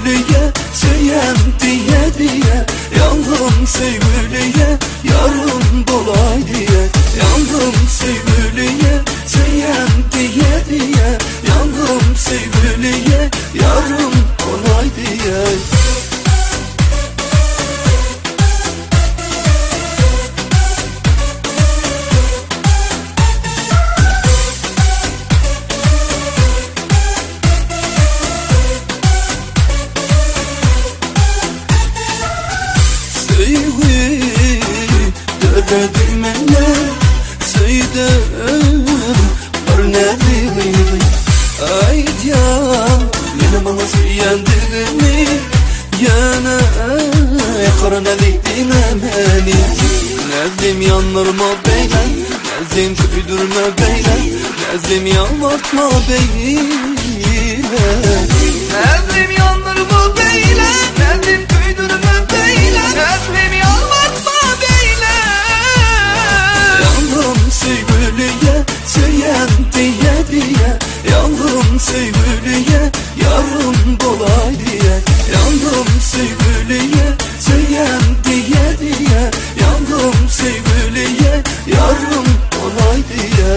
sevgiliye söyem diye diye. Yandım sevgiliye yarım dolay diye. Yandım sevgiliye söyem diye diye. Yandım sevgiliye yarım dolay diye. Dedim mənə söylədim var nəvimi. Aycan mənim ona söyləndigimi yana qarana deyinə məni. Nəzlim yanırma beylə, nəzlim köydürmə beylə, nəzlim yalvartma beylə. Nəzlim yanırma beylə, nəzlim köydürmə beylə, nəzlim yalvartma beylə. Yandım sevgiliye söyem diye diye. Yandım sevgiliye yarım dolay diye. Yandım sevgiliye söyem diye diye. Yandım sevgiliye yarım dolay diye.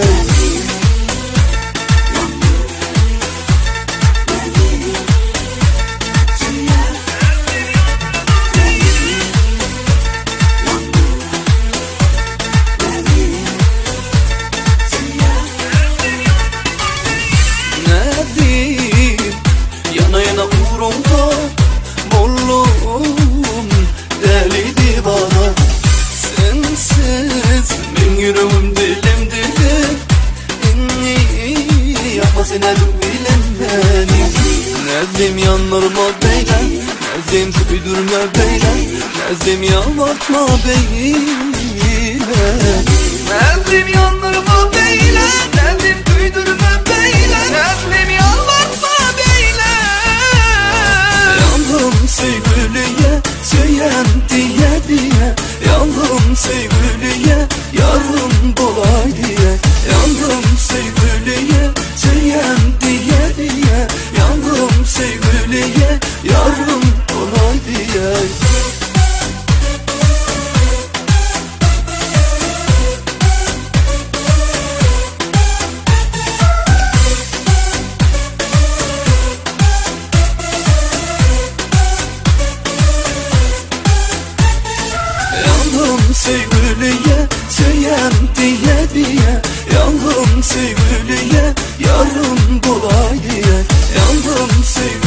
Yana yana uğrumda mollum deli divana. Sensiz ben yüreğim dilim dilim. İnni yapma sene bilen beni. Nezlim yanırma beyler, nezlim köydürme beyler, nezlim yalvartma beyler. Nezlim yanırma beyler, nezlim köydürme beyler, nezlim yalvartma beyler. Yandım sevgiliye söyem diye diye. Yandım sevgiliye yarım dolay diye. Yandım sevgiliye söyem diye diye. Yandım sevgiliye yarım dolay diye. Yandım sevgiliye söyem diye diye. Yandım sevgiliye yarım dolay diye. Yandım sevgiliye